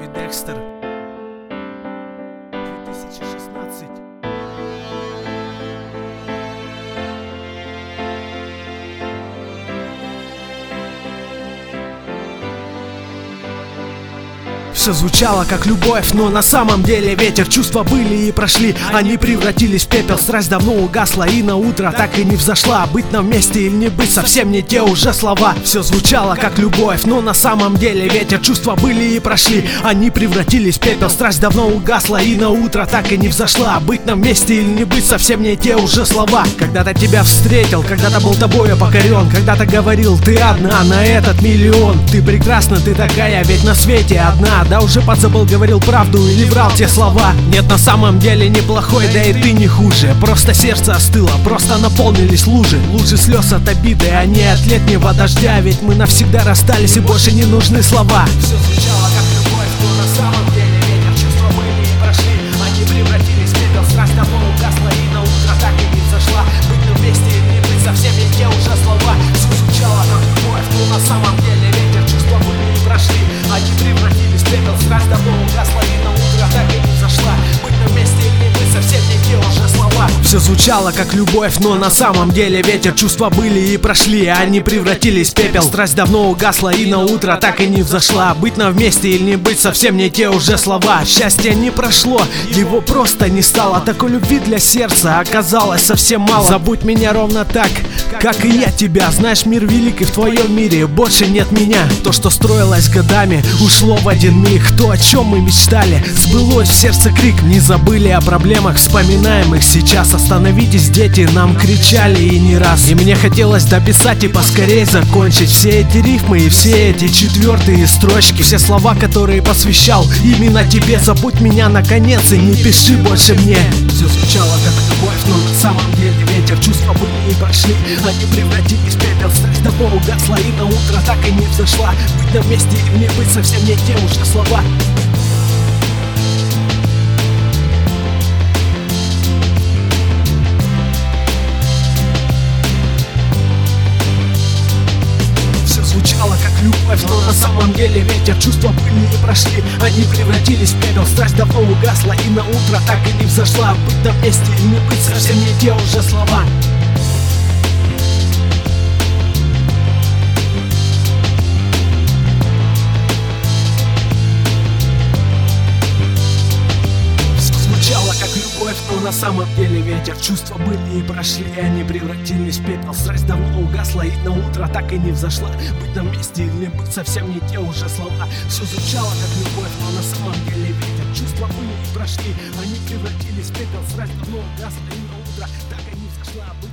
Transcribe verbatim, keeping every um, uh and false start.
Джеффри Декстер, две тысячи шестнадцать. Все звучало как любовь, но на самом деле ветер. Чувства были и прошли, они превратились в пепел. Страсть давно угасла и на утро так и не взошла. Быть нам вместе или не быть, совсем не те уже слова. Все звучало как любовь, но на самом деле ветер. Чувства были и прошли, они превратились в пепел. Страсть давно угасла и на утро так и не взошла. Быть нам вместе или не быть, совсем не те уже слова. Когда-то тебя встретил, когда-то был тобою покорен. Когда-то говорил, ты одна на этот миллион. Ты прекрасна, ты такая, ведь на свете одна. Да уже подзабыл, говорил правду или врал те слова. Нет, на самом деле неплохой, да и ты не хуже. Просто сердце остыло, просто наполнились лужи. Лужи слез от обиды, а не от летнего дождя. Ведь мы навсегда расстались и больше не нужны слова. Все звучало как любовь, но на самом деле ветер. Чувства были и прошли, они превратились в пепел. Страсть давно угасла и на утро так и не взошла. Быть нам вместе или не быть, совсем не те уже слова. Все звучало как любовь, но на самом деле ветер. Чувства были и прошли, они превратились в пепел. Страсть давно угасла и на утро так и не взошла. Быть на месте или не быть, совсем не те уже слова. Все звучало как любовь, но на самом деле ветер. Чувства были и прошли, они превратились в пепел. Страсть давно угасла и на утро так и не взошла. Быть нам вместе или не быть, совсем не те уже слова. Счастье не прошло, его просто не стало. Такой любви для сердца оказалось совсем мало. Забудь меня ровно так, как и я тебя. Знаешь, мир великий, в твоем мире больше нет меня. То, что строилось годами, ушло в один миг. То, о чем мы мечтали, сбылось в сердце крик. Не забыли о проблемах, вспоминаем их сейчас. Остановитесь, дети, нам кричали и не раз. И мне хотелось дописать и поскорей закончить все эти рифмы и все эти четвертые строчки. Все слова, которые посвящал именно тебе. Забудь меня наконец и не пиши больше мне. Все звучало как любовь, но на самом деле ветер. Чувства были и прошли, они превратились в пепел. Страсть давно угасла и на утро так и не взошла. Быть на месте или не быть, совсем не те уже слова. Звучало как любовь, но на самом деле ветер. Чувства были и прошли, они превратились в пепел. Страсть давно угасла и на утро так и не взошла. Быть на месте или не быть, совсем не те уже слова. Звучало как любовь, но на самом деле ветер. Чувства были и прошли, они превратились в пепел. Страсть давно угасла и на утро так и не взошла. Быть на месте или не быть, совсем не те уже слова. Все звучало как любовь, но на самом деле ветер. Чувства были и прошли, они превратились в пепел. Страсть давно угасла и на утро так и не взошла.